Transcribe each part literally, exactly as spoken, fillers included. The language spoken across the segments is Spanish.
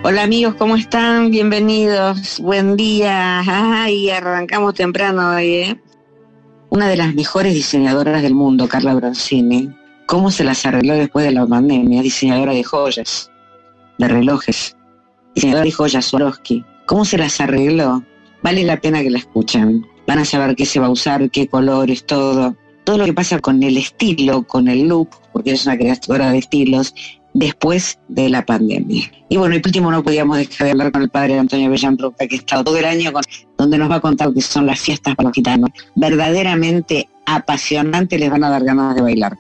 Hola amigos, ¿cómo están? Bienvenidos, buen día. Ay, arrancamos temprano hoy, ¿eh? Una de las mejores diseñadoras del mundo, Carla Bronzini. ¿Cómo se las arregló después de la pandemia? Diseñadora de joyas, de relojes, diseñadora de joyas, Swarovski. ¿Cómo se las arregló? Vale la pena que la escuchen. Van a saber qué se va a usar, qué colores, todo. Todo lo que pasa con el estilo, con el look, porque ella es una creadora de estilos, después de la pandemia. Y bueno, y por último no podíamos dejar de hablar con el padre Antonio Bellán Roca, que ha estado todo el año con, donde nos va a contar lo que son las fiestas para los gitanos. Verdaderamente apasionante, les van a dar ganas de bailar.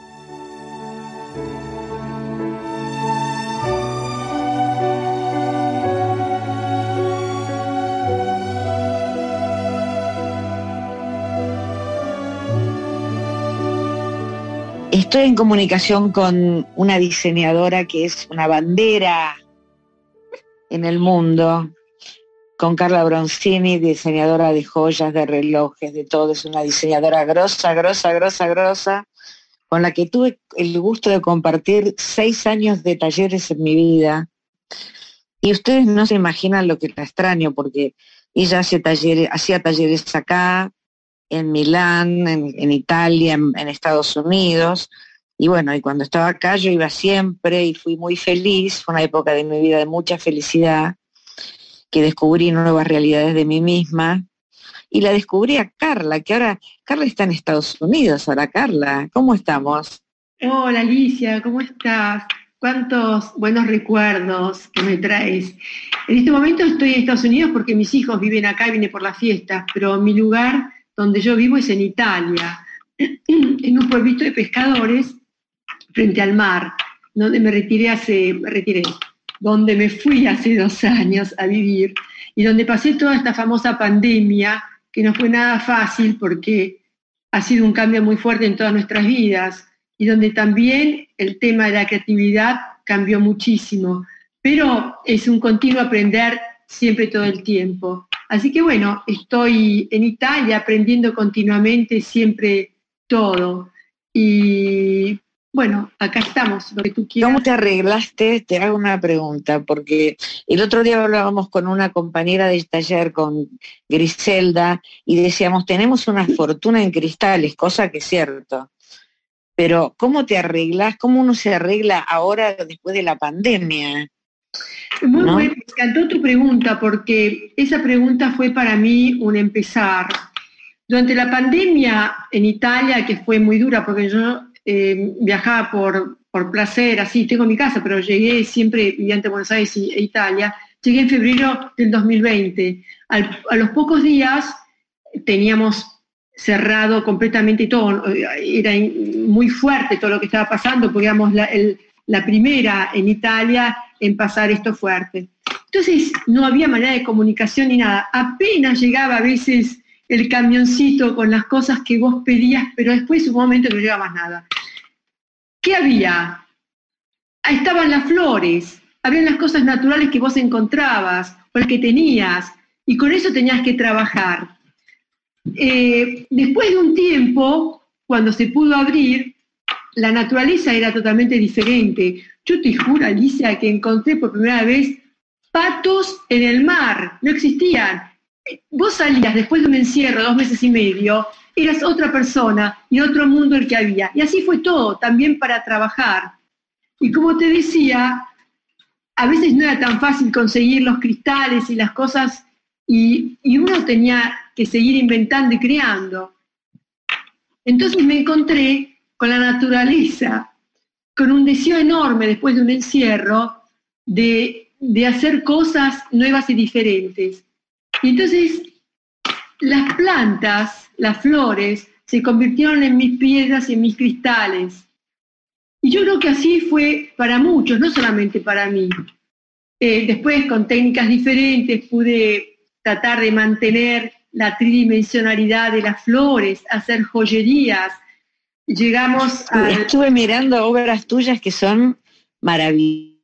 Estoy en comunicación con una diseñadora que es una bandera en el mundo, con Carla Bronzini, diseñadora de joyas, de relojes, de todo. Es una diseñadora grosa, grosa, grosa, grosa, con la que tuve el gusto de compartir seis años de talleres en mi vida. Y ustedes no se imaginan lo que la extraño, porque ella hace talleres, hacía talleres acá, en Milán, en, en Italia, en, en Estados Unidos, y bueno, y cuando estaba acá yo iba siempre y fui muy feliz. Fue una época de mi vida de mucha felicidad, que descubrí nuevas realidades de mí misma, y la descubrí a Carla, que ahora, Carla está en Estados Unidos. Ahora, Carla, ¿cómo estamos? Hola Alicia, ¿cómo estás? Cuántos buenos recuerdos que me traes. En este momento estoy en Estados Unidos porque mis hijos viven acá y vine por las fiestas, pero mi lugar donde yo vivo es en Italia, en un pueblito de pescadores frente al mar, donde me retiré hace, me retiré, donde me fui hace dos años a vivir y donde pasé toda esta famosa pandemia, que no fue nada fácil porque ha sido un cambio muy fuerte en todas nuestras vidas y donde también el tema de la creatividad cambió muchísimo, pero es un continuo aprender siempre todo el tiempo. Así que bueno, estoy en Italia aprendiendo continuamente siempre todo. Y bueno, acá estamos, lo que tú quieras. ¿Cómo te arreglaste? Te hago una pregunta, porque el otro día hablábamos con una compañera de taller, con Griselda, y decíamos, tenemos una fortuna en cristales, cosa que es cierto. Pero ¿cómo te arreglas? ¿Cómo uno se arregla ahora después de la pandemia? Muy ¿No? buena, me encantó tu pregunta porque esa pregunta fue para mí un empezar. Durante la pandemia en Italia, que fue muy dura porque yo eh, viajaba por, por placer, así, tengo mi casa, pero llegué siempre, vivía entre Buenos Aires e Italia, llegué en febrero del dos mil veinte. Al, a los pocos días teníamos cerrado completamente todo, era muy fuerte todo lo que estaba pasando, porque éramos la, el, la primera en Italia en pasar esto fuerte. Entonces no había manera de comunicación ni nada, apenas llegaba a veces el camioncito con las cosas que vos pedías, pero después hubo un momento que no llegaba más nada. ¿Qué había? Ahí estaban las flores, habían las cosas naturales que vos encontrabas, o el que tenías, y con eso tenías que trabajar. Eh, después de un tiempo, cuando se pudo abrir, la naturaleza era totalmente diferente. Yo te juro, Alicia, que encontré por primera vez patos en el mar, no existían. Vos salías después de un encierro, dos meses y medio, eras otra persona y otro mundo el que había. Y así fue todo, también para trabajar. Y como te decía, a veces no era tan fácil conseguir los cristales y las cosas, y, y uno tenía que seguir inventando y creando. Entonces me encontré con la naturaleza, con un deseo enorme después de un encierro de, de hacer cosas nuevas y diferentes. Y entonces las plantas, las flores, se convirtieron en mis piedras y en mis cristales. Y yo creo que así fue para muchos, no solamente para mí. Eh, después, con técnicas diferentes, pude tratar de mantener la tridimensionalidad de las flores, hacer joyerías. Llegamos a... Estuve mirando obras tuyas que son maravillosas,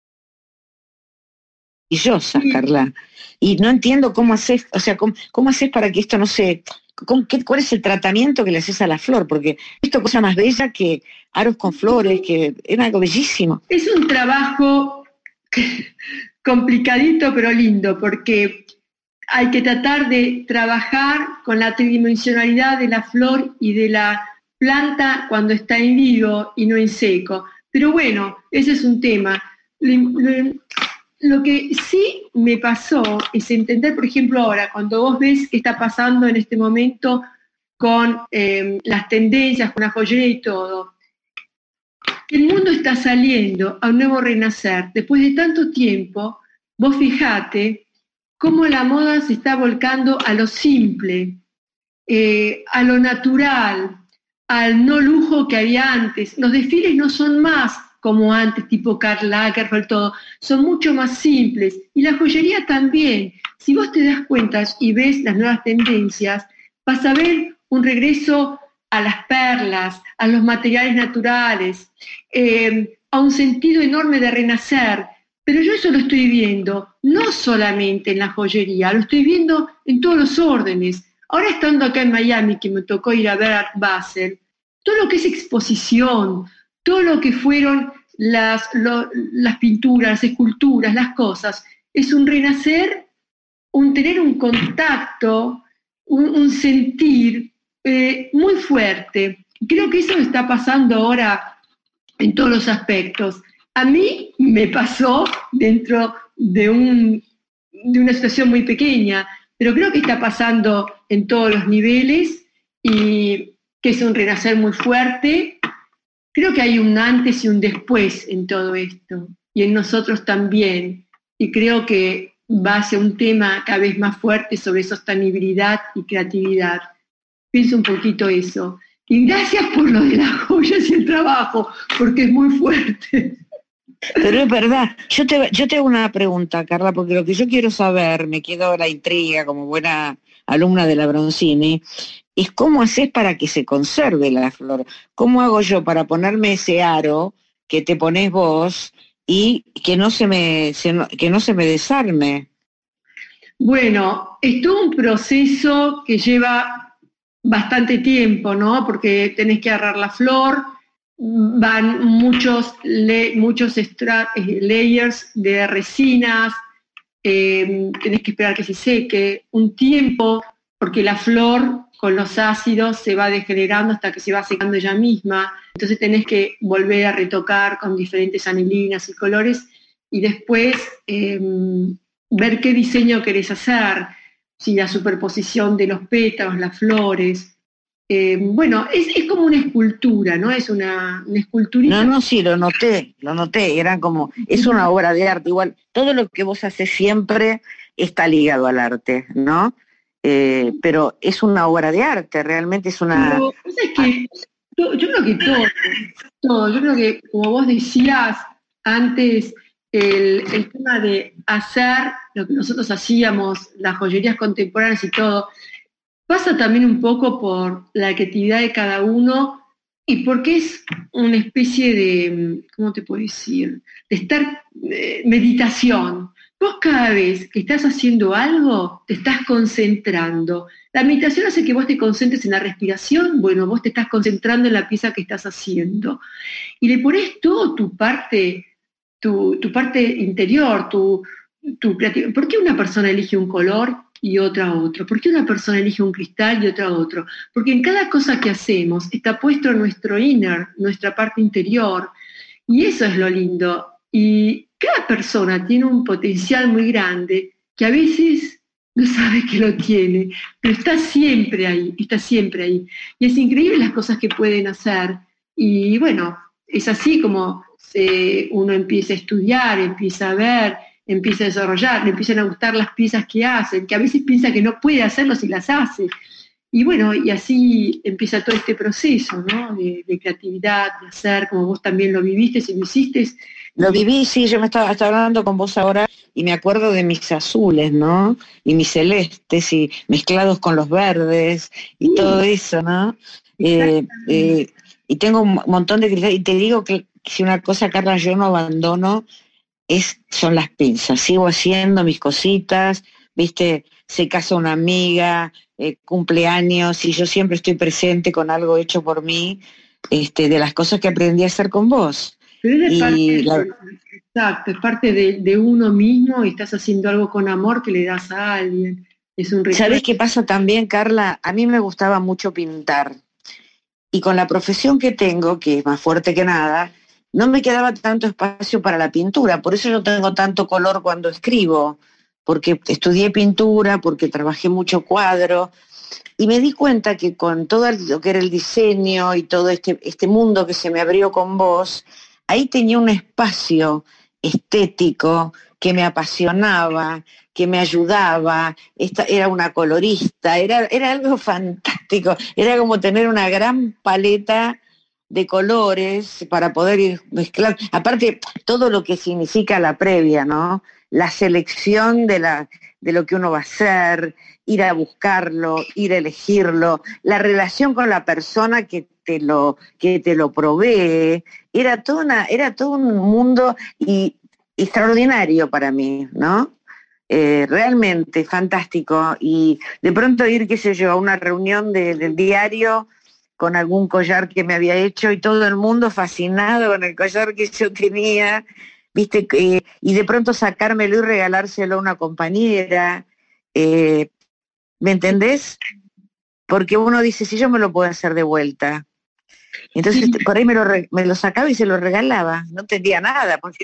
sí. Carla. Y no entiendo cómo haces, o sea, cómo, cómo haces para que esto no se... ¿Cómo, qué, ¿Cuál es el tratamiento que le haces a la flor? Porque esto es cosa más bella que aros con flores, que es algo bellísimo. Es un trabajo complicadito pero lindo, porque hay que tratar de trabajar con la tridimensionalidad de la flor y de la planta cuando está en vivo y no en seco. Pero bueno, ese es un tema. Lo, lo, lo que sí me pasó es entender, por ejemplo, ahora, cuando vos ves qué está pasando en este momento con eh, las tendencias, con la joyería y todo, el mundo está saliendo a un nuevo renacer. Después de tanto tiempo, vos fijate cómo la moda se está volcando a lo simple, eh, a lo natural, al no lujo que había antes. Los desfiles no son más como antes, tipo Karl Lagerfeld, todo, son mucho más simples. Y la joyería también. Si vos te das cuenta y ves las nuevas tendencias, vas a ver un regreso a las perlas, a los materiales naturales, eh, a un sentido enorme de renacer. Pero yo eso lo estoy viendo, no solamente en la joyería, lo estoy viendo en todos los órdenes. Ahora estando acá en Miami, que me tocó ir a ver Art Basel, todo lo que es exposición, todo lo que fueron las, lo, las pinturas, las esculturas, las cosas, es un renacer, un tener un contacto, un, un sentir eh, muy fuerte. Creo que eso está pasando ahora en todos los aspectos. A mí me pasó dentro de, un, de una situación muy pequeña, pero creo que está pasando en todos los niveles y que es un renacer muy fuerte. Creo que hay un antes y un después en todo esto, y en nosotros también, y creo que va a ser un tema cada vez más fuerte sobre sostenibilidad y creatividad. Pienso un poquito eso. Y gracias por lo de las joyas y el trabajo, porque es muy fuerte. Pero es verdad, yo te, yo te hago una pregunta, Carla, porque lo que yo quiero saber, me quedo la intriga como buena alumna de la Bronzini, es cómo haces para que se conserve la flor. ¿Cómo hago yo para ponerme ese aro que te pones vos y que no se me, se, que no se me desarme? Bueno, es todo un proceso que lleva bastante tiempo, ¿no? Porque tenés que agarrar la flor, van muchos, le, muchos extra, eh, layers de resinas, eh, tenés que esperar que se seque un tiempo, porque la flor con los ácidos se va degenerando hasta que se va secando ella misma, entonces tenés que volver a retocar con diferentes anilinas y colores, y después eh, ver qué diseño querés hacer, si la superposición de los pétalos, las flores. Eh, bueno, es, es como una escultura, ¿no? Es una, una esculturita. No, no, sí, lo noté, lo noté, eran como, es una obra de arte, igual, todo lo que vos haces siempre está ligado al arte, ¿no? Eh, pero es una obra de arte, realmente es una... Pero, ¿sabes qué? Yo, yo creo que todo, todo, yo creo que, como vos decías antes, el, el tema de hacer lo que nosotros hacíamos, las joyerías contemporáneas y todo, pasa también un poco por la creatividad de cada uno y porque es una especie de, ¿cómo te puedo decir? De estar, eh, meditación. Vos cada vez que estás haciendo algo, te estás concentrando. La meditación hace que vos te concentres en la respiración, bueno, vos te estás concentrando en la pieza que estás haciendo. Y le pones todo tu parte, tu, tu parte interior, tu, tu creatividad. ¿Por qué una persona elige un color y otra otro? ¿Por qué una persona elige un cristal y otra otro? Porque en cada cosa que hacemos está puesto nuestro inner, nuestra parte interior, y eso es lo lindo. Y cada persona tiene un potencial muy grande que a veces no sabe que lo tiene, pero está siempre ahí, está siempre ahí. Y es increíble las cosas que pueden hacer. Y bueno, es así como se, uno empieza a estudiar, empieza a ver, empieza a desarrollar, le empiezan a gustar las piezas que hacen, que a veces piensa que no puede hacerlo si las hace. Y bueno, y así empieza todo este proceso, ¿no? De, de creatividad, de hacer, como vos también lo viviste, si lo hiciste. Lo viví, sí, yo me estaba, estaba hablando con vos ahora y me acuerdo de mis azules, ¿no? Y mis celestes y mezclados con los verdes y sí, todo eso, ¿no? Eh, eh, y tengo un montón de cristales, y te digo que si una cosa, Carla, yo no abandono, es, son las pinzas. Sigo haciendo mis cositas, viste, se casa una amiga, eh, cumpleaños, y yo siempre estoy presente con algo hecho por mí, este, de las cosas que aprendí a hacer con vos. Pero es y parte la, Exacto, es parte de, de uno mismo y estás haciendo algo con amor que le das a alguien. Es un recuerdo. ¿Sabés qué pasa también, Carla? A mí me gustaba mucho pintar. Y con la profesión que tengo, que es más fuerte que nada, no me quedaba tanto espacio para la pintura. Por eso yo tengo tanto color cuando escribo, porque estudié pintura, porque trabajé mucho cuadro. Y me di cuenta que con todo lo que era el diseño y todo este, este mundo que se me abrió con vos, ahí tenía un espacio estético que me apasionaba, que me ayudaba. Esta, era una colorista, era, era algo fantástico, era como tener una gran paleta de colores para poder ir mezclar. Aparte, todo lo que significa la previa, ¿no? La selección de, la, de lo que uno va a hacer, ir a buscarlo, ir a elegirlo, la relación con la persona que te lo, que te lo provee, era todo, una, era todo un mundo y, extraordinario para mí, ¿no? Eh, realmente fantástico. Y de pronto ir, qué sé yo, a una reunión de, del diario con algún collar que me había hecho y todo el mundo fascinado con el collar que yo tenía, ¿viste? Eh, y de pronto sacármelo y regalárselo a una compañera. Eh, ¿Me entendés? Porque uno dice, si yo me lo puedo hacer de vuelta. Entonces Sí. por ahí me lo, re, me lo sacaba y se lo regalaba. No entendía nada. Porque,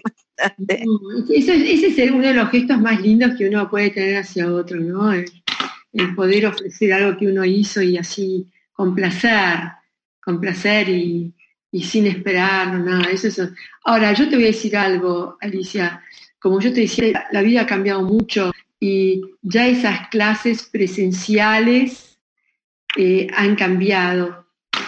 Eso, ese es uno de los gestos más lindos que uno puede tener hacia otro, ¿no? El, el poder ofrecer algo que uno hizo y así con placer, con placer y, y sin esperar, no, nada. Eso, eso. Ahora, yo te voy a decir algo, Alicia. Como yo te decía, la vida ha cambiado mucho y ya esas clases presenciales eh, han cambiado.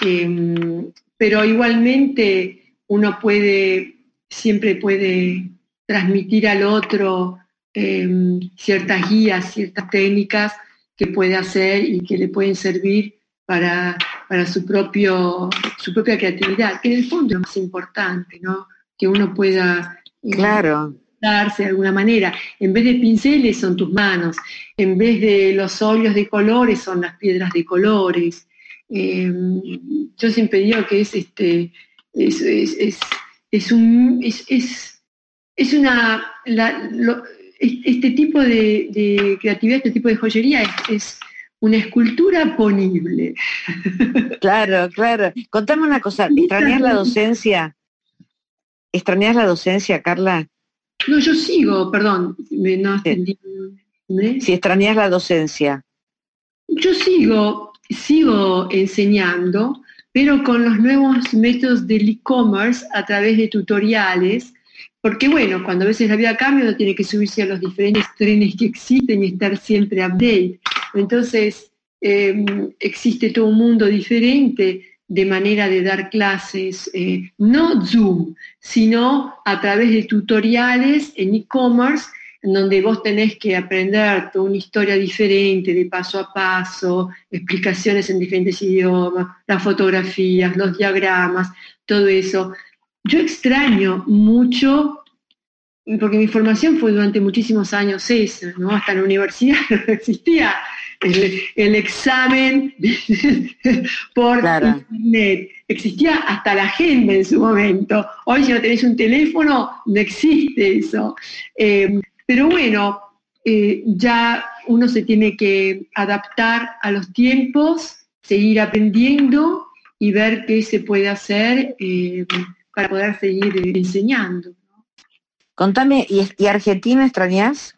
Eh, pero igualmente uno puede, siempre puede transmitir al otro eh, ciertas guías, ciertas técnicas que puede hacer y que le pueden servir para, para su, propio, su propia creatividad, que en el fondo es lo más importante, ¿no? Que uno pueda... Eh, claro. darse de alguna manera. En vez de pinceles son tus manos, en vez de los óleos de colores son las piedras de colores. Eh, yo siempre digo que es este es, es, es, es un es, es, es una la, lo, este tipo de, de creatividad, este tipo de joyería es, es una escultura ponible. Claro, claro. Contame una cosa, ¿extrañás la docencia? ¿Extrañás la docencia, Carla? No, yo sigo, perdón, me, no entendí. ¿Eh? Si extrañás la docencia. Yo sigo, sigo enseñando, pero con los nuevos métodos del e-commerce a través de tutoriales, porque bueno, cuando a veces la vida cambia, uno tiene que subirse a los diferentes trenes que existen y estar siempre update. Entonces, eh, existe todo un mundo diferente de manera de dar clases, eh, no Zoom, sino a través de tutoriales en e-commerce, en donde vos tenés que aprender toda una historia diferente, de paso a paso, explicaciones en diferentes idiomas, las fotografías, los diagramas, todo eso. Yo extraño mucho, porque mi formación fue durante muchísimos años esa, ¿no? Hasta en la universidad no existía el, el examen por claro. internet. Existía hasta la agenda en su momento. Hoy si no tenés un teléfono, no existe eso. Eh, pero bueno, eh, ya uno se tiene que adaptar a los tiempos, seguir aprendiendo y ver qué se puede hacer eh, para poder seguir eh, enseñando. Contame, ¿y, y Argentina extrañás?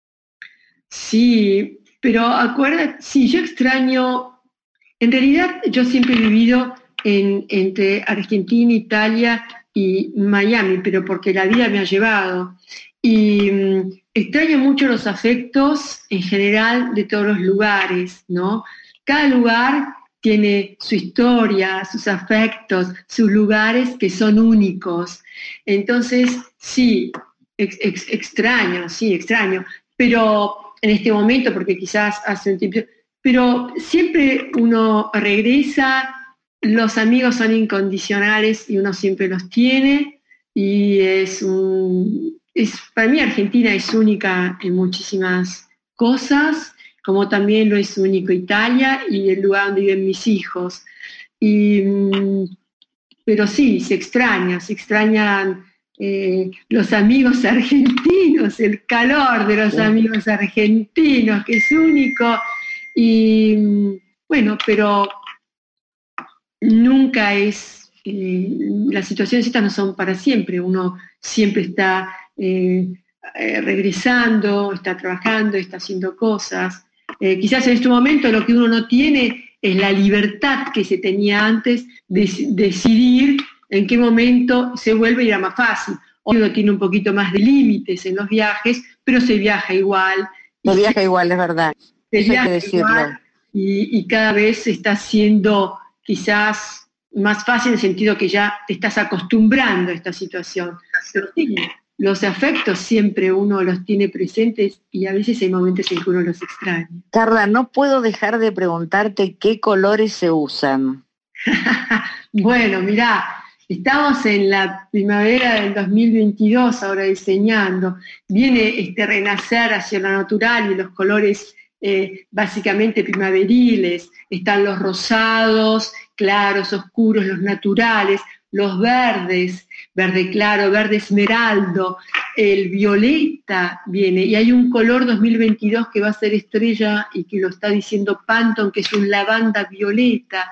Sí, pero acuérdate, sí, yo extraño, en realidad yo siempre he vivido en, entre Argentina, Italia y Miami, pero porque la vida me ha llevado. Y um, extraño mucho los afectos en general de todos los lugares, ¿no? Cada lugar tiene su historia, sus afectos, sus lugares que son únicos. Entonces, sí, ex, ex, extraño, sí, extraño, pero en este momento, porque quizás hace un tiempo, pero siempre uno regresa, los amigos son incondicionales y uno siempre los tiene, y es un... Es, para mí Argentina es única en muchísimas cosas, como también lo es único Italia y el lugar donde viven mis hijos. Y, pero sí, se extraña, se extrañan eh, los amigos argentinos, el calor de los amigos argentinos, que es único, y bueno, pero nunca es, eh, las situaciones estas no son para siempre, uno siempre está eh, eh, regresando, está trabajando, está haciendo cosas. Eh, quizás en este momento lo que uno no tiene es la libertad que se tenía antes de, de decidir en qué momento se vuelve y era más fácil. Hoy uno tiene un poquito más de límites en los viajes, pero se viaja igual. Se viaja se, igual, es verdad. Se Eso viaja hay que decirlo. Igual y, y cada vez se está haciendo quizás más fácil en el sentido que ya te estás acostumbrando a esta situación. Pero sí, los afectos siempre uno los tiene presentes y a veces hay momentos en que uno los extraña. Carla, no puedo dejar de preguntarte qué colores se usan. Bueno, mirá, estamos en la primavera del dos mil veintidós ahora diseñando. Viene este renacer hacia lo natural y los colores eh, básicamente primaveriles. Están los rosados, claros, oscuros, los naturales, los verdes, verde claro, verde esmeraldo, el violeta viene, y hay un color dos mil veintidós que va a ser estrella y que lo está diciendo Pantone, que es un lavanda violeta,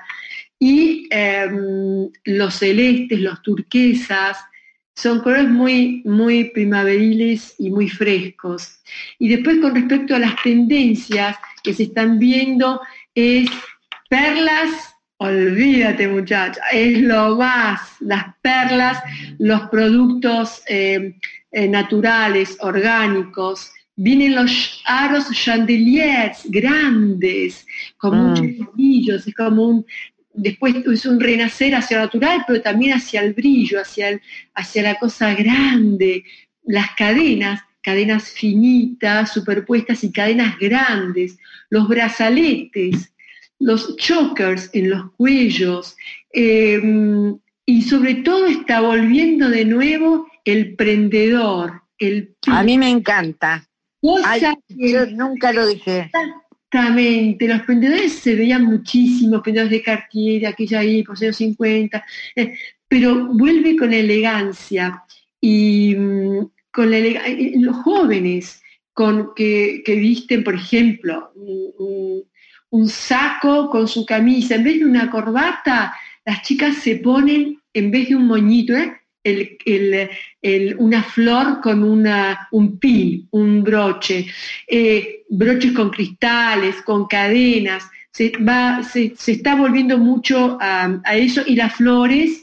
y eh, los celestes, los turquesas, son colores muy, muy primaveriles y muy frescos. Y después con respecto a las tendencias que se están viendo es perlas. Olvídate, muchacha, es lo más, las perlas, los productos eh, eh, naturales, orgánicos, vienen los aros chandeliers grandes, con mm. muchos brillos, es como un, después es un renacer hacia lo natural, pero también hacia el brillo, hacia, el, hacia la cosa grande, las cadenas, cadenas finitas, superpuestas y cadenas grandes, los brazaletes, los chokers en los cuellos, eh, y sobre todo está volviendo de nuevo el prendedor. El a mí me encanta. Ay, yo nunca lo dije. Exactamente, los prendedores se veían muchísimos, prendedores de Cartier, aquella ahí, por los años cincuenta, eh, pero vuelve con elegancia, y um, con la eleg- los jóvenes con, que, que visten, por ejemplo, un, un un saco con su camisa, en vez de una corbata, las chicas se ponen, en vez de un moñito, ¿eh? el, el, el, una flor con una, un pin, un broche, eh, broches con cristales, con cadenas, se, va, se, se está volviendo mucho a, a eso, y las flores,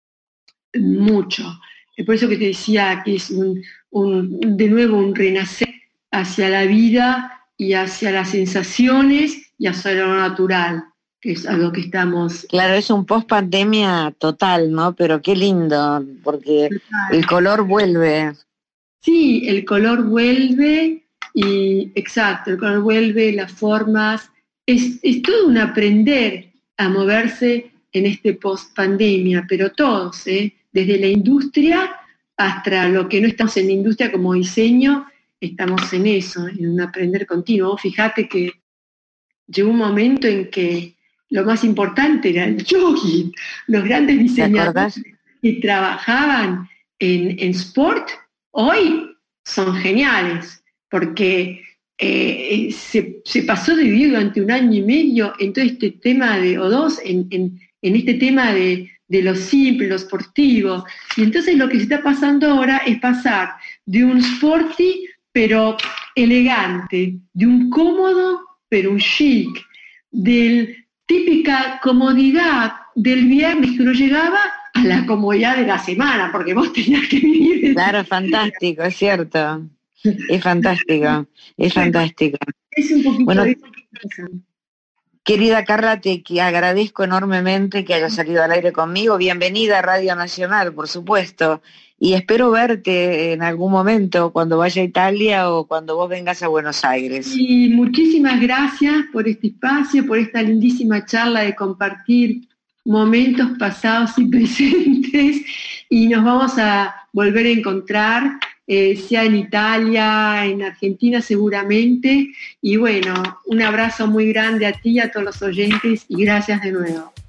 mucho. Por eso que te decía que es un, un, de nuevo un renacer hacia la vida y hacia las sensaciones y hacia lo natural, que es algo que estamos... Claro, es un post-pandemia total, ¿no? Pero qué lindo, porque total. El color vuelve. Sí, el color vuelve, y exacto, el color vuelve, las formas, es, es todo un aprender a moverse en este post-pandemia, pero todos, ¿eh? Desde la industria hasta lo que no estamos en la industria como diseño, estamos en eso, en un aprender continuo. Fíjate que llegó un momento en que lo más importante era el jogging. Los grandes diseñadores que trabajaban en, en sport hoy son geniales, porque eh, se, se pasó de vivir durante un año y medio en todo este tema de, o dos, en, en, en este tema de, de lo simple, lo sportivo. Y entonces lo que se está pasando ahora es pasar de un sporty pero elegante, de un cómodo pero un chic, de típica comodidad del viernes que uno llegaba a la comodidad de la semana, porque vos tenías que vivir... Claro, es fantástico, es cierto, es fantástico, es fantástico. Es un poquito bueno, de eso que está pasando. Querida Carla, te agradezco enormemente que hayas salido al aire conmigo, bienvenida a Radio Nacional, por supuesto, y espero verte en algún momento cuando vaya a Italia o cuando vos vengas a Buenos Aires. Y muchísimas gracias por este espacio, por esta lindísima charla de compartir momentos pasados y presentes, y nos vamos a volver a encontrar, eh, sea en Italia, en Argentina seguramente, y bueno, un abrazo muy grande a ti y a todos los oyentes, y gracias de nuevo.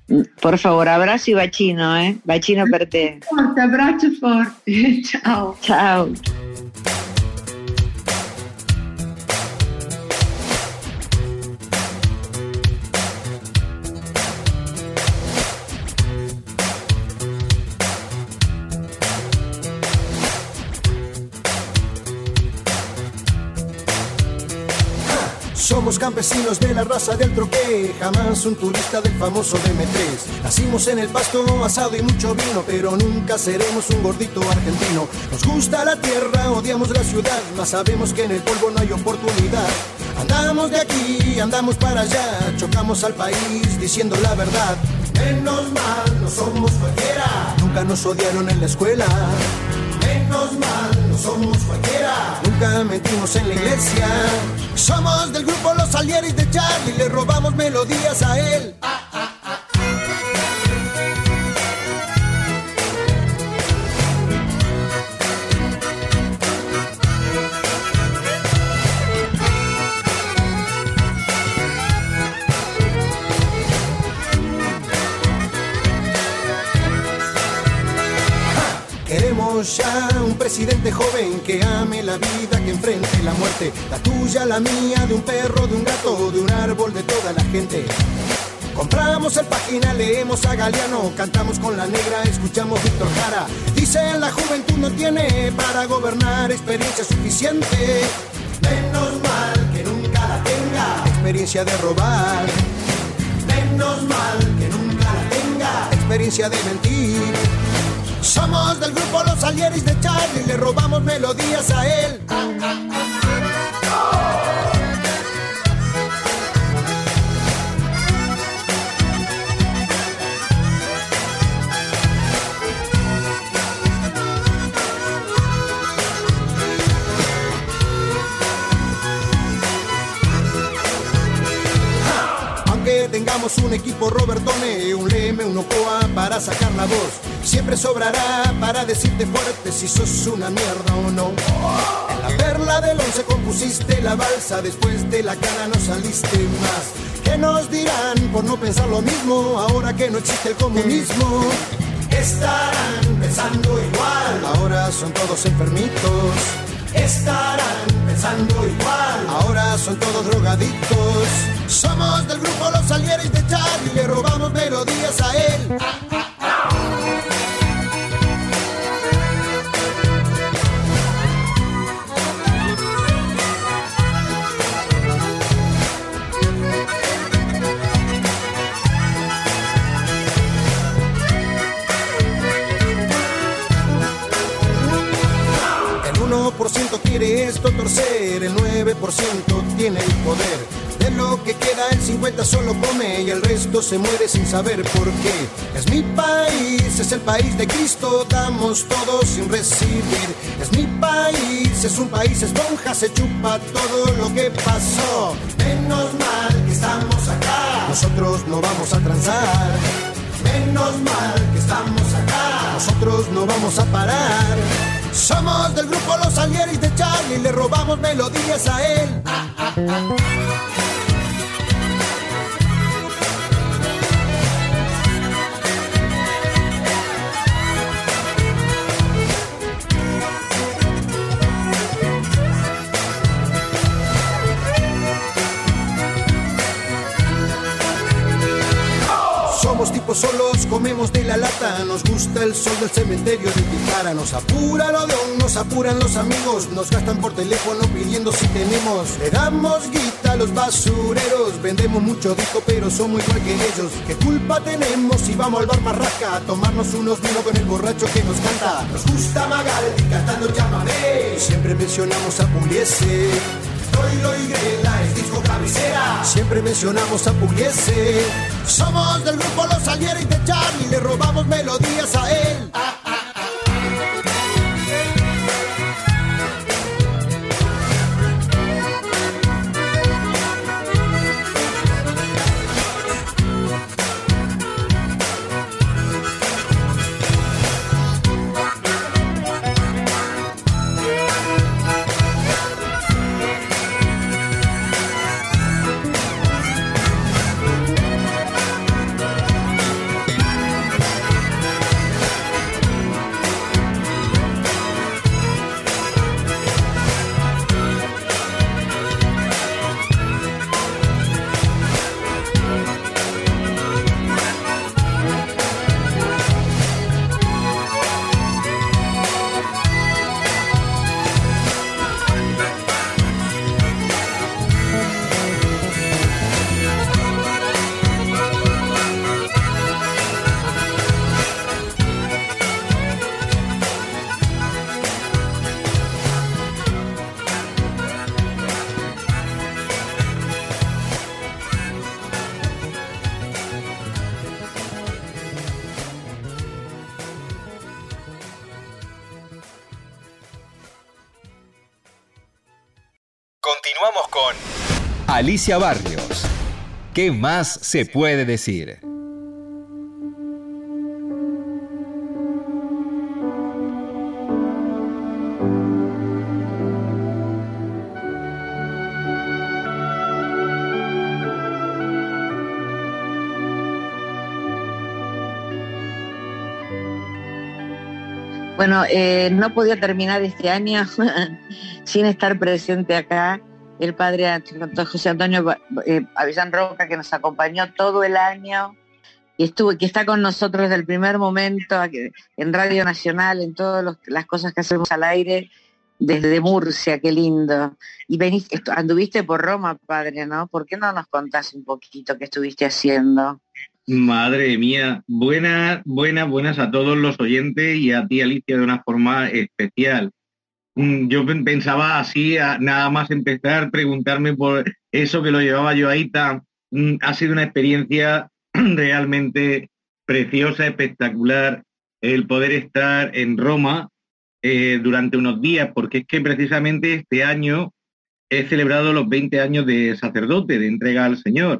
Por favor, abrazo y bacino, ¿eh? Bacino per te. Forte, abbraccio forte. Ciao. Ciao. Somos campesinos de la raza del troqué, jamás un turista del famoso D M tres. Nacimos en el pasto, asado y mucho vino, pero nunca seremos un gordito argentino. Nos gusta la tierra, odiamos la ciudad, mas sabemos que en el polvo no hay oportunidad. Andamos de aquí, andamos para allá, chocamos al país diciendo la verdad. Menos mal, no somos cualquiera, nunca nos odiaron en la escuela. Menos mal, no somos cualquiera, nunca mentimos en la iglesia. Somos del grupo Los Salieris de Charlie, le robamos melodías a él. Ah, ah, ah. Queremos ya un presidente joven que ame la vida, que enfrente la muerte, la tuya, la mía, de un perro, de un gato, de un árbol, de toda la gente. Compramos el Página, leemos a Galeano, cantamos con la negra, escuchamos Víctor Jara. Dicen la juventud no tiene para gobernar experiencia suficiente. Menos mal que nunca la tenga, experiencia de robar. Menos mal que nunca la tenga, experiencia de mentir. Somos del grupo Los Salieris de Charlie, le robamos melodías a él. Ah, ah, ah. Aunque tengamos un equipo Robertone, un Leme, un Ocoa para sacar la voz, siempre sobrará para decirte fuerte si sos una mierda o no. En la perla del once compusiste la balsa, después de la cara no saliste más. ¿Qué nos dirán por no pensar lo mismo ahora que no existe el comunismo? Estarán pensando igual, ahora son todos enfermitos. Estarán pensando igual, ahora son todos drogadictos. Somos del grupo Los Salieris de Charlie, le robamos melodías a él. Ah, ah, ah. El uno por ciento quiere esto torcer, el nueve por ciento tiene el poder. De lo que queda el cincuenta por ciento solo come y el resto se muere sin saber por qué. Es mi país, es el país de Cristo, damos todos sin recibir. Es mi país, es un país esponja, se chupa todo lo que pasó. Menos mal que estamos acá, nosotros no vamos a transar. Menos mal que estamos acá, nosotros no vamos a parar. Somos del grupo Los Salieris de Charlie, le robamos melodías a él. Ah, ah, ah. Somos tipos solos, comemos de la lata, nos gusta el sol del cementerio de Ticara. Nos apura lo de un, nos apuran los amigos, nos gastan por teléfono pidiendo si tenemos. Le damos guita a los basureros, vendemos mucho disco pero somos igual que ellos. ¿Qué culpa tenemos si vamos al bar Marraca a tomarnos unos vinos con el borracho que nos canta? Nos gusta Magaldi cantando Llámame, siempre mencionamos a Pugliese. Troilo y Grela es disco cabecera, siempre mencionamos a Pugliese. Somos del grupo Los Salieris de Charlie, le robamos melodías a él. Ah, ah, ah. Continuamos con Alicia Barrios. ¿Qué más se puede decir? Bueno, eh, no podía terminar este año sin estar presente acá el padre José Antonio eh, Avellán Roca, que nos acompañó todo el año y estuvo, que está con nosotros desde el primer momento en Radio Nacional, en todas las cosas que hacemos al aire, desde Murcia, qué lindo. Y veniste, anduviste por Roma, padre, ¿no? ¿Por qué no nos contás un poquito qué estuviste haciendo? Madre mía, buenas, buenas, buenas a todos los oyentes y a ti, Alicia, de una forma especial. Yo pensaba así, nada más empezar, preguntarme por eso que lo llevaba yo ahí. Tan, ha sido una experiencia realmente preciosa, espectacular, el poder estar en Roma eh, durante unos días, porque es que precisamente este año he celebrado los veinte años de sacerdote, de entrega al Señor.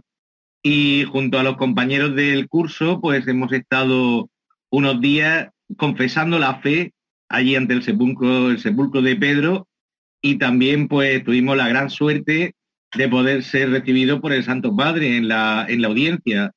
Y junto a los compañeros del curso, pues hemos estado unos días confesando la fe allí ante el sepulcro, el sepulcro de Pedro, y también pues tuvimos la gran suerte de poder ser recibidos por el Santo Padre en la, en la audiencia.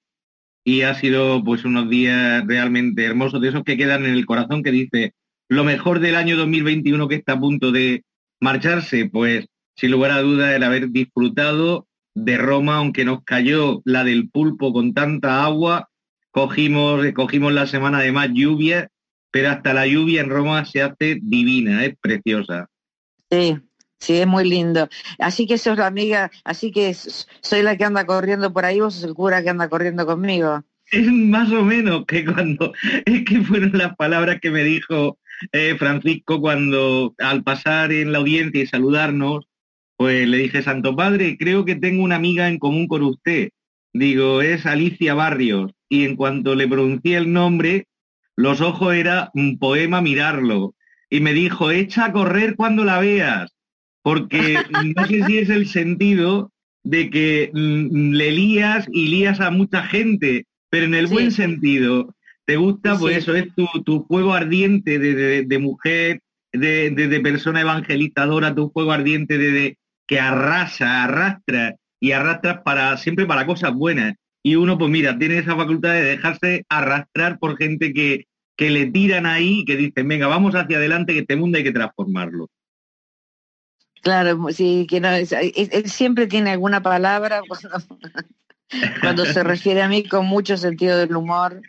Y ha sido pues unos días realmente hermosos, de esos que quedan en el corazón, que dice, lo mejor del año dos mil veintiuno que está a punto de marcharse, pues sin lugar a duda el haber disfrutado de Roma, aunque nos cayó la del pulpo con tanta agua, cogimos, cogimos la semana de más lluvia, pero hasta la lluvia en Roma se hace divina, es preciosa. Sí, sí, es muy lindo. Así que sos la amiga, así que soy la que anda corriendo por ahí, vos sos el cura que anda corriendo conmigo. Es más o menos que cuando, es que fueron las palabras que me dijo eh, Francisco cuando al pasar en la audiencia y saludarnos, pues le dije, Santo Padre, creo que tengo una amiga en común con usted. Digo, es Alicia Barrios. Y en cuanto le pronuncié el nombre, los ojos era un poema mirarlo. Y me dijo, echa a correr cuando la veas. Porque no sé si es el sentido de que mm, le lías y lías a mucha gente, pero en el sí. buen sentido. Te gusta, pues sí. Eso es tu, tu fuego ardiente de, de, de mujer, de, de, de persona evangelizadora, tu fuego ardiente de... de que arrasa, arrastra y arrastra para siempre para cosas buenas. Y uno, pues mira, tiene esa facultad de dejarse arrastrar por gente que, que le tiran ahí y que dicen, venga, vamos hacia adelante, que este mundo hay que transformarlo. Claro, sí, que no, es, es, él siempre tiene alguna palabra cuando, cuando se refiere a mí con mucho sentido del humor,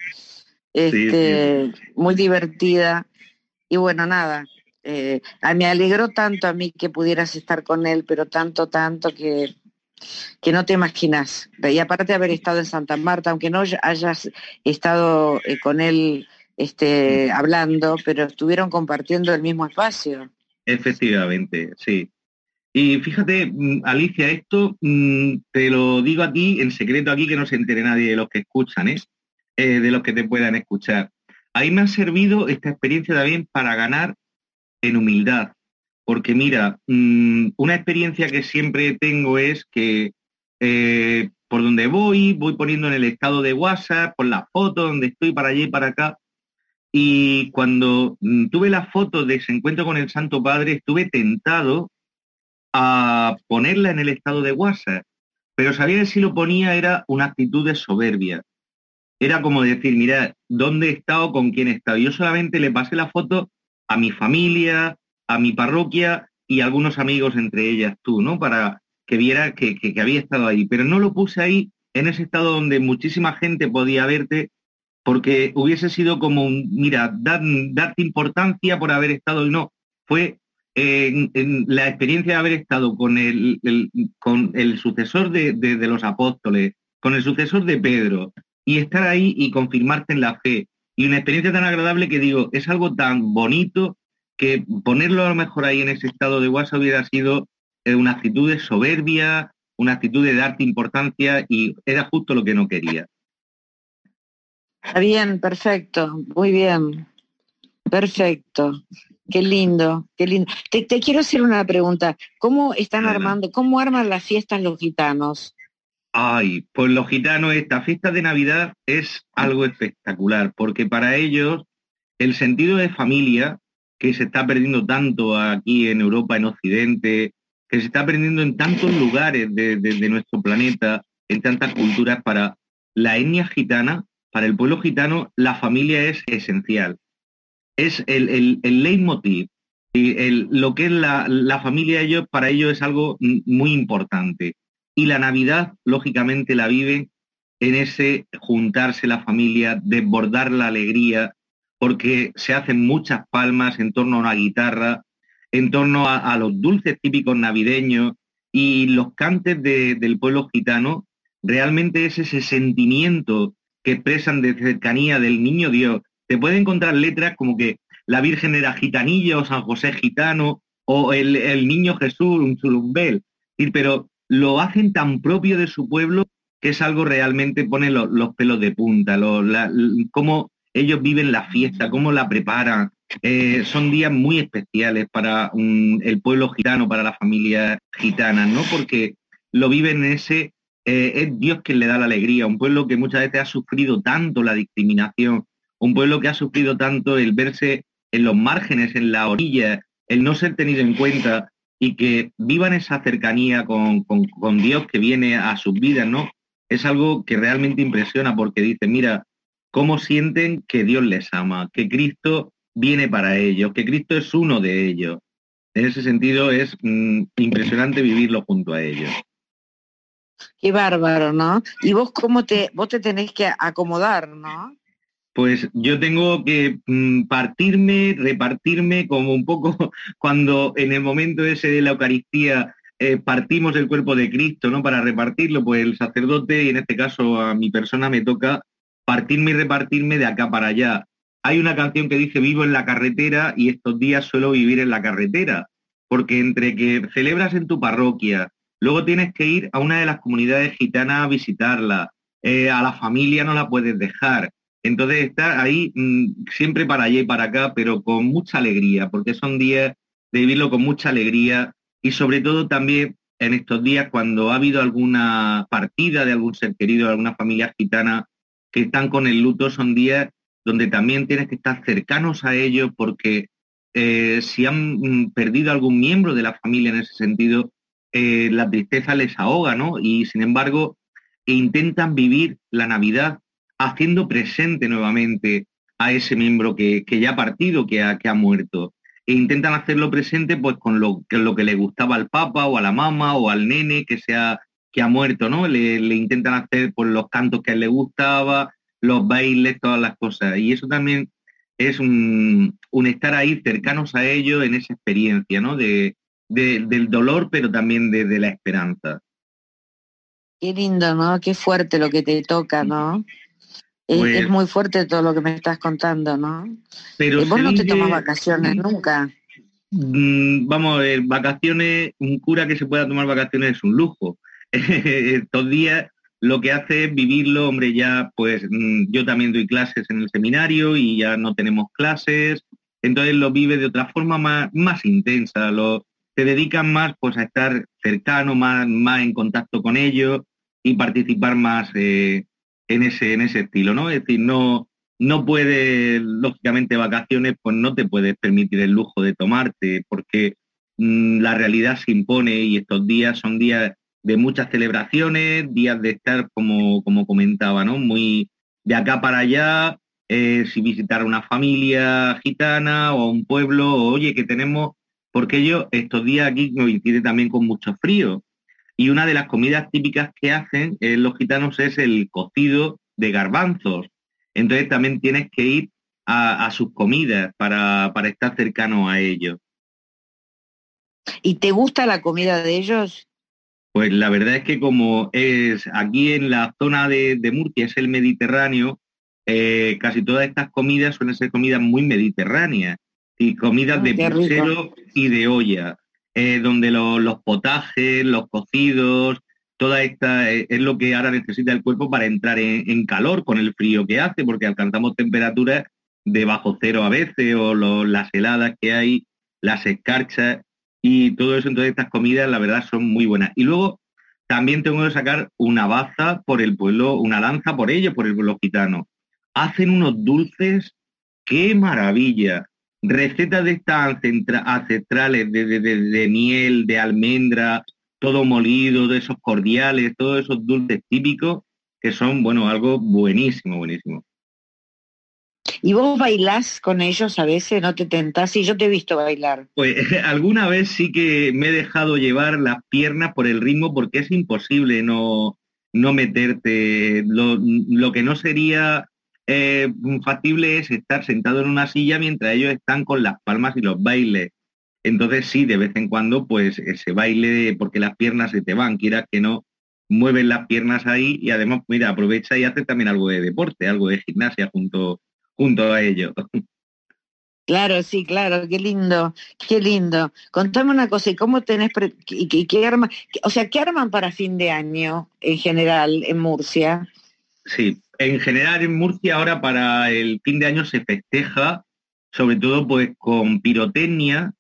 este, sí, sí. muy divertida. Y bueno, nada. Eh, me alegró tanto a mí que pudieras estar con él, pero tanto, tanto que, que no te imaginas. Y aparte de haber estado en Santa Marta, aunque no hayas estado eh, con él este, hablando, pero estuvieron compartiendo el mismo espacio. Efectivamente, sí. Y fíjate, Alicia, esto mmm, te lo digo a ti en secreto aquí, que no se entere nadie de los que escuchan, ¿eh? Eh, de los que te puedan escuchar. Ahí me ha servido esta experiencia también para ganar en humildad, porque mira, mmm, una experiencia que siempre tengo es que eh, por donde voy, voy poniendo en el estado de WhatsApp, por las fotos, donde estoy para allá y para acá, y cuando mmm, tuve las fotos de ese encuentro con el Santo Padre, estuve tentado a ponerla en el estado de WhatsApp, pero sabía que si lo ponía era una actitud de soberbia, era como decir, mira, ¿dónde he estado, con quién he estado? Yo solamente le pasé la foto a mi familia, a mi parroquia y a algunos amigos, entre ellas tú, ¿no? Para que viera que, que, que había estado ahí. Pero no lo puse ahí, en ese estado donde muchísima gente podía verte, porque hubiese sido como, un, mira, dar, darte importancia por haber estado y no. Fue eh, en, en la experiencia de haber estado con el, el, con el sucesor de, de, de los apóstoles, con el sucesor de Pedro, y estar ahí y confirmarte en la fe. Y una experiencia tan agradable que digo, es algo tan bonito que ponerlo a lo mejor ahí en ese estado de WhatsApp hubiera sido eh, una actitud de soberbia, una actitud de darte importancia, y era justo lo que no quería. Está bien, perfecto, muy bien. Perfecto. Qué lindo, qué lindo. Te, te quiero hacer una pregunta. ¿Cómo están Adelante. armando, cómo arman las fiestas los gitanos? Ay, pues los gitanos, esta fiesta de Navidad es algo espectacular, porque para ellos el sentido de familia, que se está perdiendo tanto aquí en Europa, en Occidente, que se está perdiendo en tantos lugares de, de- de nuestro planeta, en tantas culturas, para la etnia gitana, para el pueblo gitano, la familia es esencial. Es el, el, el leitmotiv. Y el- lo que es la, la familia, ellos, para ellos es algo mm, muy importante. Y la Navidad, lógicamente, la viven en ese juntarse la familia, desbordar la alegría, porque se hacen muchas palmas en torno a una guitarra, en torno a, a los dulces típicos navideños y los cantes de- del pueblo gitano, realmente es ese sentimiento que expresan de cercanía del niño Dios. Te puede encontrar letras como que la Virgen era gitanilla o San José gitano o el, el niño Jesús, un churumbel, y- pero lo hacen tan propio de su pueblo que es algo realmente, pone lo- los pelos de punta, lo- la- l- cómo ellos viven la fiesta, cómo la preparan. Eh, son días muy especiales para un- el pueblo gitano, para la familia gitana, ¿no? Porque lo viven en ese, eh, es Dios quien le da la alegría, un pueblo que muchas veces ha sufrido tanto la discriminación, un pueblo que ha sufrido tanto el verse en los márgenes, en la orilla, el no ser tenido en cuenta y que vivan esa cercanía con, con- con Dios que viene a sus vidas, ¿no? Es algo que realmente impresiona porque dice, mira, cómo sienten que Dios les ama, que Cristo viene para ellos, que Cristo es uno de ellos. En ese sentido es mm, impresionante vivirlo junto a ellos. Qué bárbaro, ¿no? Y vos cómo te, vos te tenés que acomodar, ¿no? Pues yo tengo que mm, partirme, repartirme como un poco cuando en el momento ese de la Eucaristía eh, partimos el cuerpo de Cristo, ¿no? Para repartirlo, pues el sacerdote, y en este caso a mi persona me toca partirme y repartirme de acá para allá. Hay una canción que dice vivo en la carretera y estos días suelo vivir en la carretera, porque entre que celebras en tu parroquia, luego tienes que ir a una de las comunidades gitanas a visitarla, eh, a la familia no la puedes dejar. Entonces estar ahí mmm, siempre para allá y para acá, pero con mucha alegría, porque son días de vivirlo con mucha alegría y sobre todo también en estos días cuando ha habido alguna partida de algún ser querido, de alguna familia gitana que están con el luto, son días donde también tienes que estar cercanos a ellos porque eh, si han mm, perdido algún miembro de la familia en ese sentido, eh, la tristeza les ahoga, ¿no? Y sin embargo, intentan vivir la Navidad haciendo presente nuevamente a ese miembro que, que ya ha partido, que ha, que ha muerto. E intentan hacerlo presente pues con lo, que, lo que le gustaba al papa o a la mamá o al nene que, se ha, que ha muerto, ¿no? Le, le intentan hacer pues, los cantos que a él le gustaba, los bailes, todas las cosas. Y eso también es un, un estar ahí cercanos a ellos en esa experiencia, ¿no? De, de, del dolor, pero también de, de la esperanza. Qué lindo, ¿no? Qué fuerte lo que te toca, ¿no? Es, es Pues, muy fuerte todo lo que me estás contando, ¿no? pero Eh, vos se no te tomás vive. vacaciones nunca. Mm, vamos a ver, vacaciones, un cura que se pueda tomar vacaciones es un lujo. Estos días lo que hace es vivirlo, hombre, ya pues mm, yo también doy clases en el seminario y ya no tenemos clases, entonces lo vive de otra forma más, más intensa, lo, se dedican más pues a estar cercano, más, más en contacto con ellos y participar más eh, en ese, en ese estilo, ¿no? Es decir, no no puedes, lógicamente, vacaciones, pues no te puedes permitir el lujo de tomarte, porque mmm, la realidad se impone y estos días son días de muchas celebraciones, días de estar, como, como comentaba, ¿no? Muy de acá para allá, eh, si visitar a una familia gitana o a un pueblo, oye, que tenemos, porque ellos estos días aquí coincide también con mucho frío. Y una de las comidas típicas que hacen eh, los gitanos es el cocido de garbanzos. Entonces también tienes que ir a, a sus comidas para, para estar cercano a ellos. ¿Y te gusta la comida de ellos? Pues la verdad es que como es aquí en la zona de, de Murcia, es el Mediterráneo, eh, casi todas estas comidas suelen ser comidas muy mediterráneas y comidas Mm, de qué rico. puchero y de olla, eh, donde lo- los potajes, los cocidos, toda esta eh, es lo que ahora necesita el cuerpo para entrar en, en calor con el frío que hace, porque alcanzamos temperaturas de bajo cero a veces, o lo, las heladas que hay, las escarchas y todo eso. Entonces estas comidas la verdad son muy buenas. Y luego también tengo que sacar una baza por el pueblo, una lanza por ellos, por el pueblo gitano. Hacen unos dulces, ¡qué maravilla! Recetas de estas ancestrales de, de, de, de miel, de almendra, todo molido, de esos cordiales, todos esos dulces típicos que son, bueno, algo buenísimo, buenísimo. ¿Y vos bailás con ellos a veces? ¿No te tentás? Sí, yo te he visto bailar. Pues alguna vez sí que me he dejado llevar las piernas por el ritmo, porque es imposible no, no meterte. Lo, lo que no sería eh, factible es estar sentado en una silla mientras ellos están con las palmas y los bailes. Entonces sí, de vez en cuando, pues ese baile, porque las piernas se te van, quieras que no, mueven las piernas ahí, y además, mira, aprovecha y hace también algo de deporte, algo de gimnasia junto, junto a ello. Claro, sí, claro, qué lindo, qué lindo. Contame una cosa, ¿y cómo tenés, pre y, y qué arma, o sea, qué arman para fin de año en general en Murcia? Sí, en general en Murcia ahora para el fin de año se festeja, sobre todo pues con pirotecnia,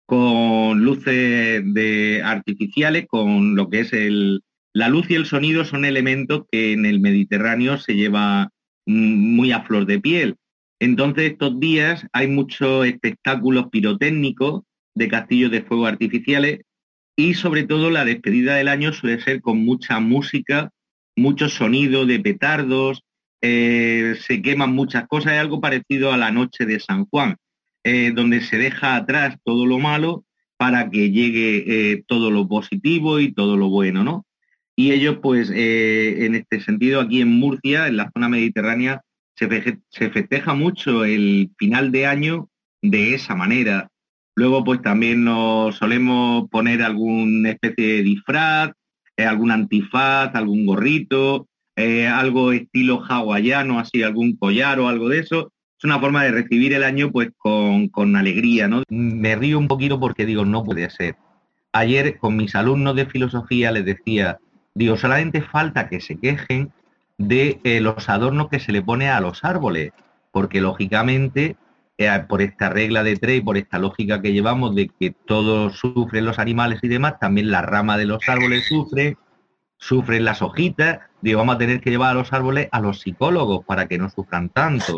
con luces de artificiales, con lo que es el, la luz y el sonido son elementos que en el Mediterráneo se lleva muy a flor de piel. Entonces estos días hay muchos espectáculos pirotécnicos de castillos de fuego artificiales, y sobre todo la despedida del año suele ser con mucha música, mucho sonido de petardos, eh, se queman muchas cosas, es algo parecido a la noche de San Juan, eh, donde se deja atrás todo lo malo para que llegue eh, todo lo positivo y todo lo bueno, ¿no? Y ellos, pues, eh, en este sentido, aquí en Murcia, en la zona mediterránea, se, fe se festeja mucho el final de año de esa manera. Luego, pues, también nos solemos poner alguna especie de disfraz, eh, algún antifaz, algún gorrito, eh, algo estilo hawaiano, así, algún collar o algo de eso. Es una forma de recibir el año, pues, con, con alegría, ¿no? Me río un poquito porque digo, no puede ser. Ayer, con mis alumnos de filosofía, les decía, digo, solamente falta que se quejen de eh, los adornos que se le pone a los árboles, porque lógicamente, eh, por esta regla de tres y por esta lógica que llevamos de que todos sufren los animales y demás, también la rama de los árboles sufre, sufren las hojitas. Digo, vamos a tener que llevar a los árboles a los psicólogos para que no sufran tanto.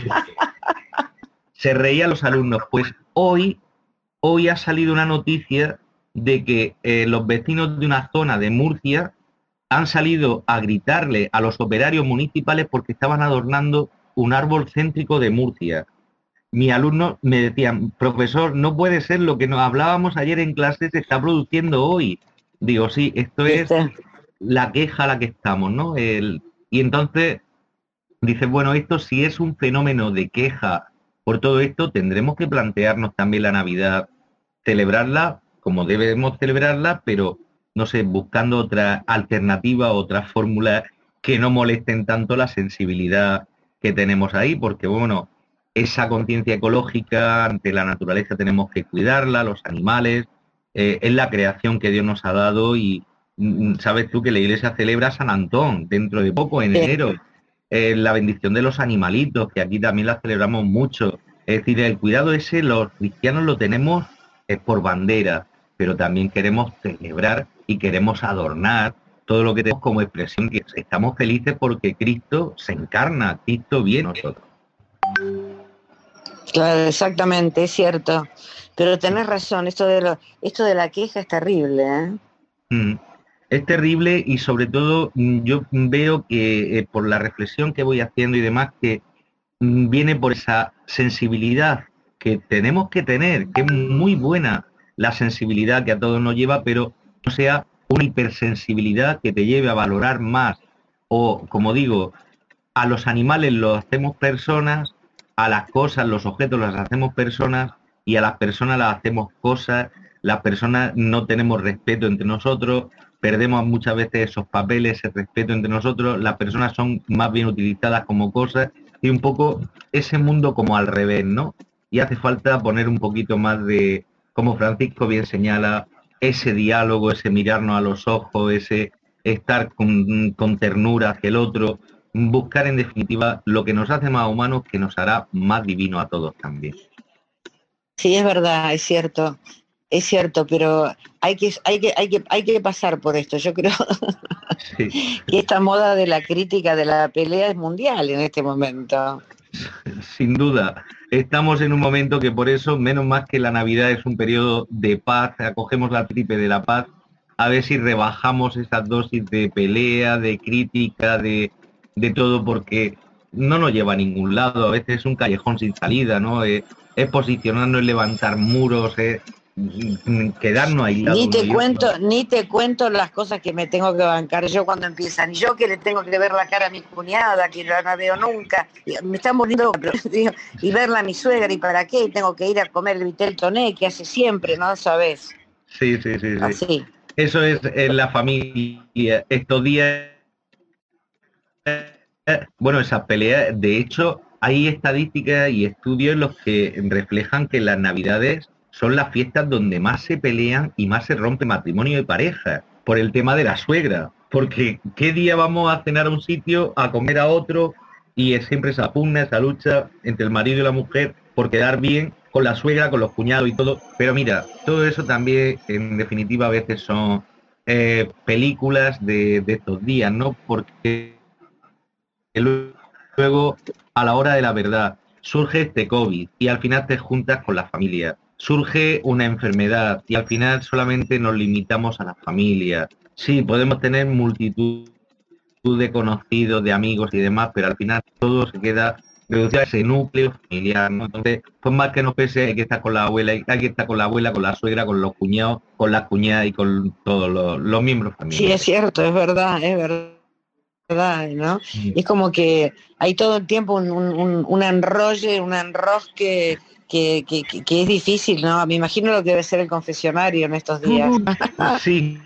Se reían los alumnos. Pues hoy, hoy ha salido una noticia de que eh, los vecinos de una zona de Murcia han salido a gritarle a los operarios municipales porque estaban adornando un árbol céntrico de Murcia. Mis alumnos me decían, profesor, no puede ser, lo que nos hablábamos ayer en clase se está produciendo hoy. Digo, sí, esto es la queja a la que estamos, ¿no? El, y entonces dice, bueno, esto si es un fenómeno de queja por todo esto, tendremos que plantearnos también la Navidad, celebrarla como debemos celebrarla, pero no sé, buscando otra alternativa, otra fórmula que no molesten tanto la sensibilidad que tenemos ahí, porque bueno, esa conciencia ecológica ante la naturaleza tenemos que cuidarla, los animales, eh, es la creación que Dios nos ha dado. Y mm, sabes tú que la iglesia celebra San Antón dentro de poco, en enero, eh, la bendición de los animalitos, que aquí también la celebramos mucho. Es decir, el cuidado ese los cristianos lo tenemos eh, por bandera, pero también queremos celebrar y queremos adornar todo lo que tenemos como expresión, que estamos felices porque Cristo se encarna, Cristo viene a nosotros. Claro, exactamente, es cierto. Pero tenés razón, esto de, lo, esto de la queja es terrible, ¿eh? Mm. Es terrible, y sobre todo yo veo que eh, por la reflexión que voy haciendo y demás, que mm, viene por esa sensibilidad que tenemos que tener, que es muy buena la sensibilidad que a todos nos lleva, pero no sea una hipersensibilidad que te lleve a valorar más, o como digo, a los animales los hacemos personas, a las cosas, los objetos las hacemos personas, y a las personas las hacemos cosas. Las personas no tenemos respeto entre nosotros, perdemos muchas veces esos papeles, ese respeto entre nosotros, las personas son más bien utilizadas como cosas, y un poco ese mundo como al revés, ¿no? Y hace falta poner un poquito más de, como Francisco bien señala, ese diálogo, ese mirarnos a los ojos, ese estar con, con ternura hacia el otro, buscar en definitiva lo que nos hace más humanos, que nos hará más divinos a todos también. Sí, es verdad, es cierto, es cierto, pero hay que, hay que, hay que, hay que pasar por esto. Yo creo sí. que esta moda de la crítica, de la pelea es mundial en este momento. Sin duda, estamos en un momento que por eso, menos más que la Navidad es un periodo de paz, acogemos la tripe de la paz, a ver si rebajamos esas dosis de pelea, de crítica, de, de todo, porque no nos lleva a ningún lado, a veces es un callejón sin salida, ¿no? Eh, es posicionarnos, es levantar muros, es quedarnos aislados. Ni te cuento, ni te cuento las cosas que me tengo que bancar yo cuando empiezan. Y yo que le tengo que ver la cara a mi cuñada, que no la veo nunca, y me están muriendo, y verla a mi suegra, ¿y para qué? Y tengo que ir a comer el vitel toné que hace siempre, ¿no? ¿Sabes? Sí, sí, sí, sí. Así. Eso es en la familia. Estos días, bueno, esas peleas, de hecho, hay estadísticas y estudios en los que reflejan que las Navidades son las fiestas donde más se pelean y más se rompe matrimonio de pareja, por el tema de la suegra. Porque ¿qué día vamos a cenar a un sitio, a comer a otro? Y es siempre esa pugna, esa lucha entre el marido y la mujer por quedar bien con la suegra, con los cuñados y todo. Pero mira, todo eso también, en definitiva, a veces son eh, películas de, de estos días, ¿no? Porque luego, a la hora de la verdad, surge este COVID y al final te juntas con la familia. Surge una enfermedad y al final solamente nos limitamos a la familia. Sí, podemos tener multitud de conocidos, de amigos y demás, pero al final todo se queda reducido a ese núcleo familiar, ¿no? Entonces, pues más que nos pese, hay que estar con la abuela, hay que estar con la abuela, con la suegra, con los cuñados, con las cuñadas y con todos los, los miembros familiares. Sí, es cierto, es verdad, es verdad. ¿no? Sí. Es como que hay todo el tiempo un, un, un enrolle, un enrosque que, que, que, que es difícil, ¿no? Me imagino lo que debe ser el confesionario en estos días. Sí,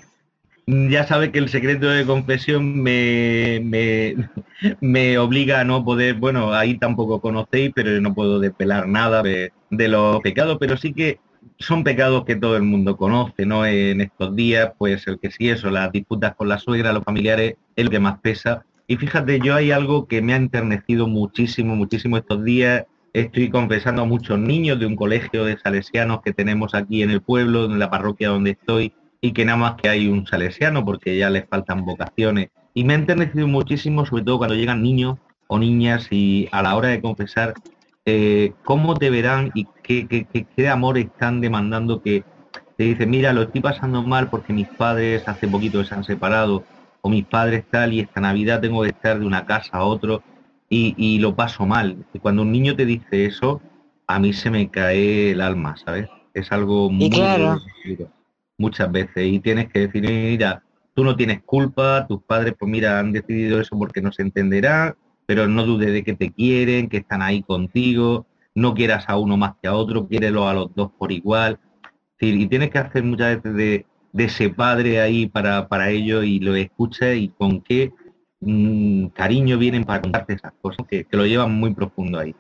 ya sabe que el secreto de confesión me, me, me obliga a no poder, bueno, ahí tampoco conocéis, pero no puedo desvelar nada de, de los pecados, pero sí que son pecados que todo el mundo conoce, ¿no? En estos días, pues el que sí eso, las disputas con la suegra, los familiares, es lo que más pesa. Y fíjate, yo hay algo que me ha enternecido muchísimo, muchísimo estos días. Estoy confesando a muchos niños de un colegio de salesianos que tenemos aquí en el pueblo, en la parroquia donde estoy, y que nada más que hay un salesiano porque ya les faltan vocaciones. Y me ha enternecido muchísimo, sobre todo cuando llegan niños o niñas y a la hora de confesar, Eh, cómo te verán y qué, qué, qué, qué amor están demandando, que te dicen, mira, lo estoy pasando mal porque mis padres hace poquito se han separado, o mis padres tal, y esta Navidad tengo que estar de una casa a otro y, y lo paso mal. Y cuando un niño te dice eso, a mí se me cae el alma, ¿sabes? Es algo muy claro. duro, muchas veces, y tienes que decir, mira, tú no tienes culpa, tus padres, pues mira, han decidido eso porque no se entenderán, pero no dudes de que te quieren, que están ahí contigo, no quieras a uno más que a otro, quiérelo a los dos por igual. Sí, y tienes que hacer muchas veces de, de ese padre ahí para, para ellos, y lo escuchas y con qué mmm, cariño vienen para contarte esas cosas, que, que lo llevan muy profundo ahí.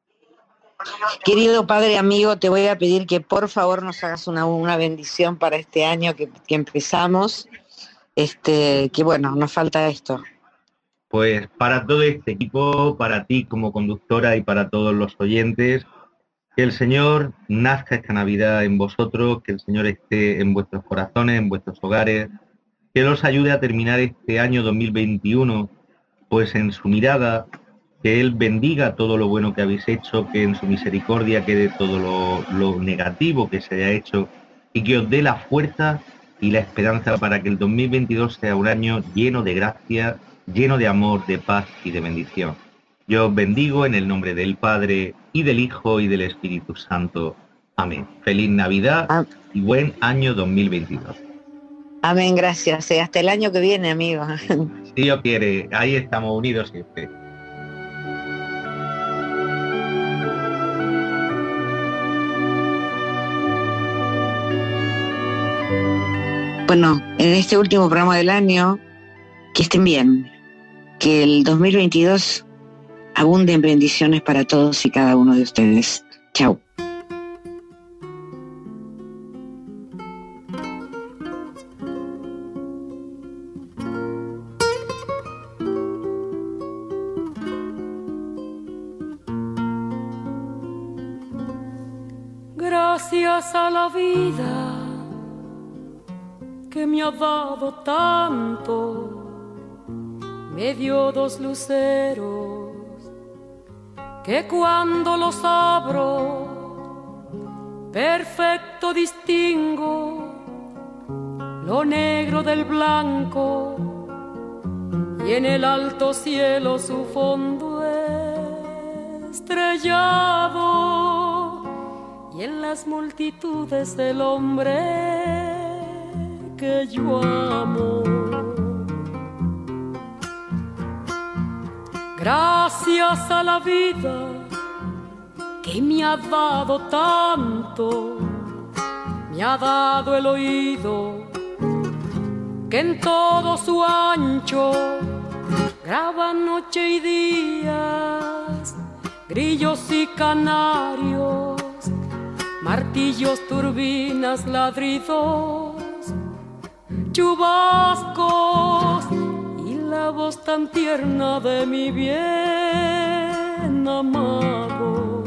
Querido padre amigo, te voy a pedir que por favor nos hagas una, una bendición para este año que, que empezamos, este, que bueno, nos falta esto. Pues para todo este equipo, para ti como conductora y para todos los oyentes, que el Señor nazca esta Navidad en vosotros, que el Señor esté en vuestros corazones, en vuestros hogares, que los ayude a terminar este año dos mil veintiuno, pues en su mirada, que Él bendiga todo lo bueno que habéis hecho, que en su misericordia quede todo lo, lo negativo que se haya hecho, y que os dé la fuerza y la esperanza para que el dos mil veintidós sea un año lleno de gracia, lleno de amor, de paz y de bendición. Yo os bendigo en el nombre del Padre, y del Hijo, y del Espíritu Santo. Amén. Feliz Navidad ah. y buen año dos mil veintidós. Amén, gracias. Hasta el año que viene, amigo. Si Dios quiere, ahí estamos unidos siempre. Bueno, en este último programa del año, que estén bien. Que el dos mil veintidós abunde en bendiciones para todos y cada uno de ustedes. Chau. Gracias a la vida que me ha dado tanto, me dio dos luceros que cuando los abro perfecto distingo lo negro del blanco y en el alto cielo su fondo estrellado y en las multitudes el hombre que yo amo. Gracias a la vida que me ha dado tanto, me ha dado el oído que en todo su ancho graba noche y días, grillos y canarios, martillos, turbinas, ladridos, chubascos y la voz tan tierna de mi bien amado.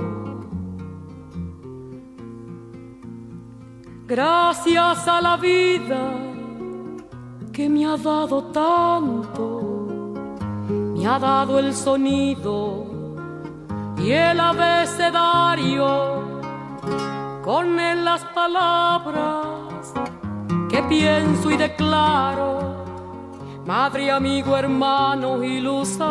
Gracias a la vida que me ha dado tanto, me ha dado el sonido y el abecedario, con él las palabras que pienso y declaro, madre, amigo, hermano y luz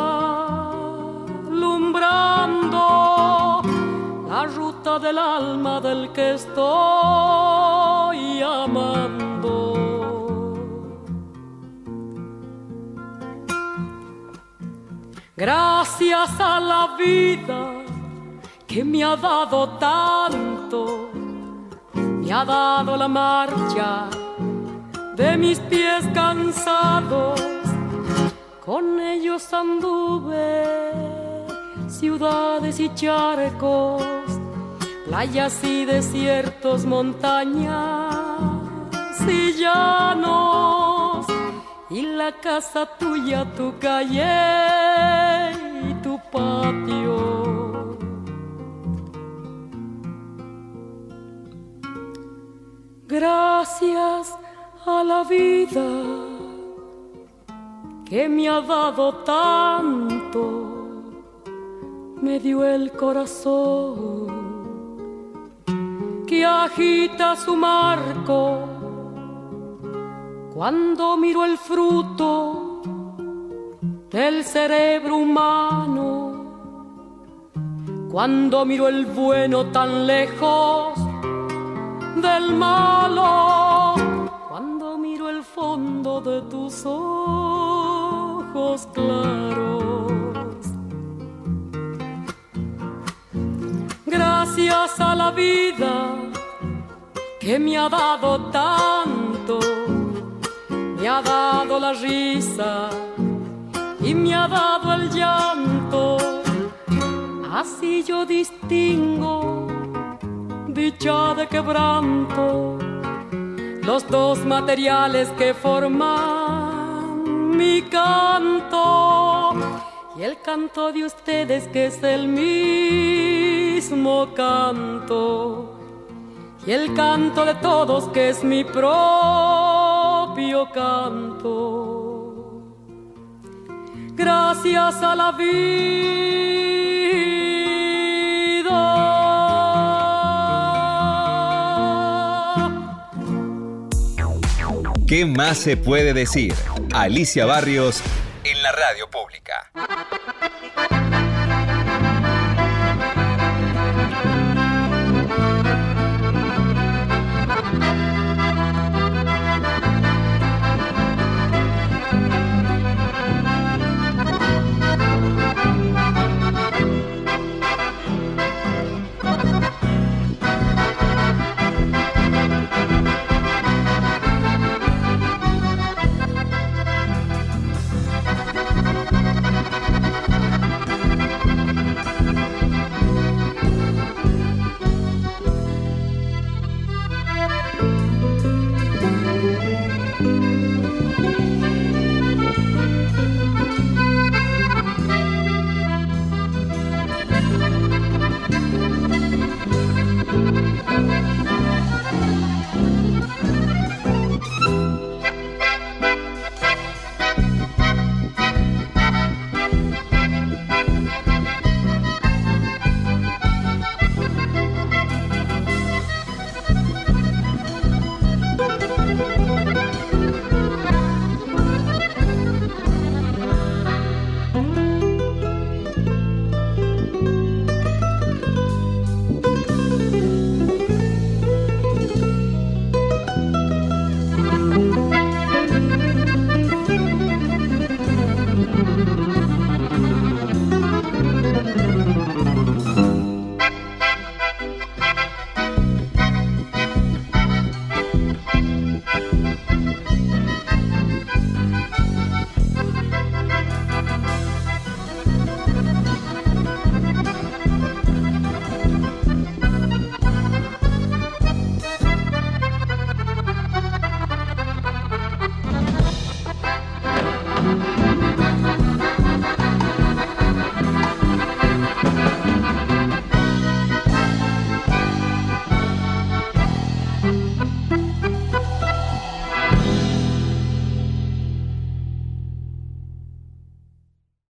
alumbrando la ruta del alma del que estoy amando. Gracias a la vida que me ha dado tanto, me ha dado la marcha de mis pies cansados, con ellos anduve ciudades y charcos, playas y desiertos, montañas y llanos, y la casa tuya, tu calle y tu patio. Gracias a la vida que me ha dado tanto, me dio el corazón que agita su marco cuando miro el fruto del cerebro humano, cuando miro el bueno tan lejos del malo, cuando miro el fondo de tus ojos claros. Gracias a la vida que me ha dado tanto, me ha dado la risa y me ha dado el llanto, así yo distingo dicha de quebranto, los dos materiales que forman mi canto, y el canto de ustedes que es el mismo canto, y el canto de todos que es mi propio canto. Gracias a la vida. ¿Qué más se puede decir? Alicia Barrios en la radio pública.